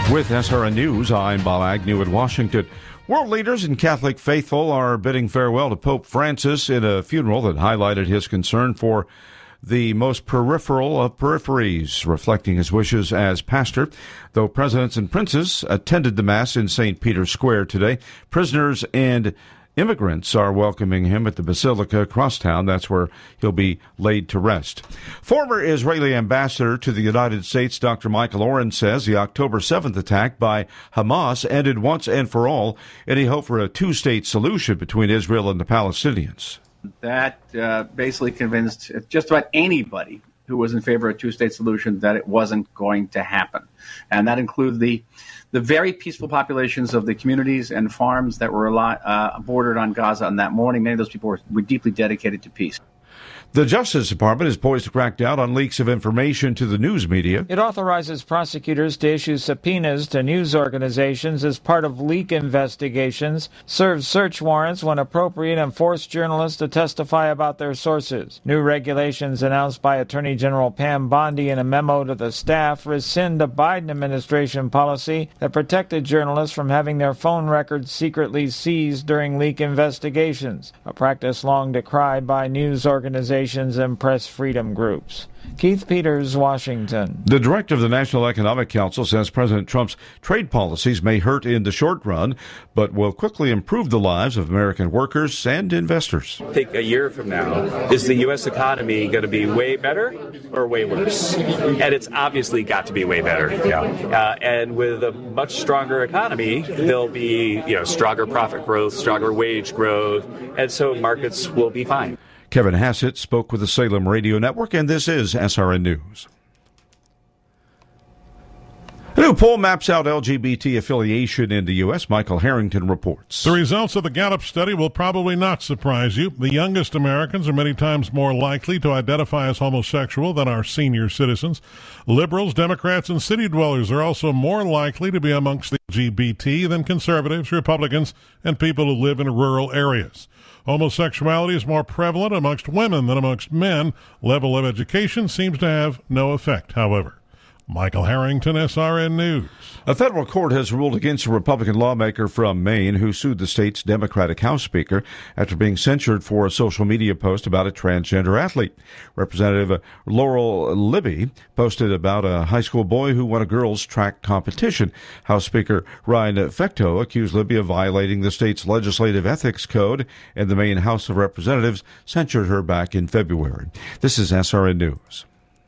With SRN News, I'm Bob Agnew in Washington. World leaders and Catholic faithful are bidding farewell to Pope Francis in a funeral that highlighted his concern for the most peripheral of peripheries, reflecting his wishes as pastor. Though presidents and princes attended the Mass in St. Peter's Square today, prisoners and immigrants are welcoming him at the Basilica across town. That's where he'll be laid to rest. Former Israeli ambassador to the United States, Dr. Michael Oren, says the October 7th attack by Hamas ended once and for all any hope for a two-state solution between Israel and the Palestinians. That basically convinced just about anybody who was in favor of a two-state solution that it wasn't going to happen. And that included the very peaceful populations of the communities and farms that were bordered on Gaza on that morning. Many of those people were deeply dedicated to peace. The Justice Department is poised to crack down on leaks of information to the news media. It authorizes prosecutors to issue subpoenas to news organizations as part of leak investigations, serves search warrants when appropriate, and force journalists to testify about their sources. New regulations announced by Attorney General Pam Bondi in a memo to the staff rescind a Biden administration policy that protected journalists from having their phone records secretly seized during leak investigations, a practice long decried by news organizations and press freedom groups. Keith Peters, Washington. The director of the National Economic Council says President Trump's trade policies may hurt in the short run, but will quickly improve the lives of American workers and investors. Take a year from now, is the U.S. economy going to be way better or way worse? And it's obviously got to be way better. And with a much stronger economy, there'll be stronger profit growth, stronger wage growth, and so markets will be fine. Kevin Hassett spoke with the Salem Radio Network, and this is SRN News. A new poll maps out LGBT affiliation in the U.S. Michael Harrington reports. The results of the Gallup study will probably not surprise you. The youngest Americans are many times more likely to identify as homosexual than our senior citizens. Liberals, Democrats, and city dwellers are also more likely to be amongst the LGBT than conservatives, Republicans, and people who live in rural areas. Homosexuality is more prevalent amongst women than amongst men. Level of education seems to have no effect, however. Michael Harrington, SRN News. A federal court has ruled against a Republican lawmaker from Maine who sued the state's Democratic House Speaker after being censured for a social media post about a transgender athlete. Representative Laurel Libby posted about a high school boy who won a girls' track competition. House Speaker Ryan Fecteau accused Libby of violating the state's legislative ethics code, and the Maine House of Representatives censured her back in February. This is SRN News.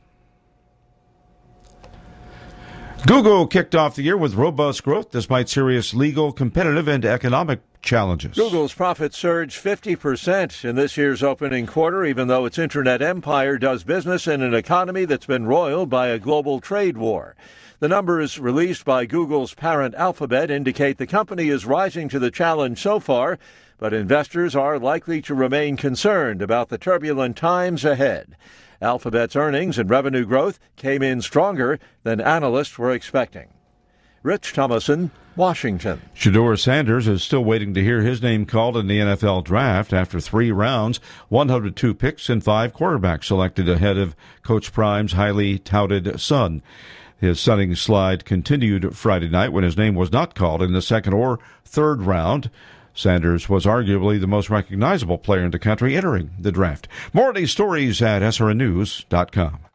Google kicked off the year with robust growth despite serious legal, competitive, and economic challenges. Google's profits surged 50% in this year's opening quarter, even though its internet empire does business in an economy that's been roiled by a global trade war. The numbers released by Google's parent Alphabet indicate the company is rising to the challenge so far, but investors are likely to remain concerned about the turbulent times ahead. Alphabet's earnings and revenue growth came in stronger than analysts were expecting. Rich Thomason, Washington. Shedeur Sanders is still waiting to hear his name called in the NFL draft after 3 rounds, 102 picks, and 5 quarterbacks selected ahead of Coach Prime's highly touted son. His stunning slide continued Friday night when his name was not called in the second or third round. Sanders was arguably the most recognizable player in the country entering the draft. More of these stories at srnnews.com.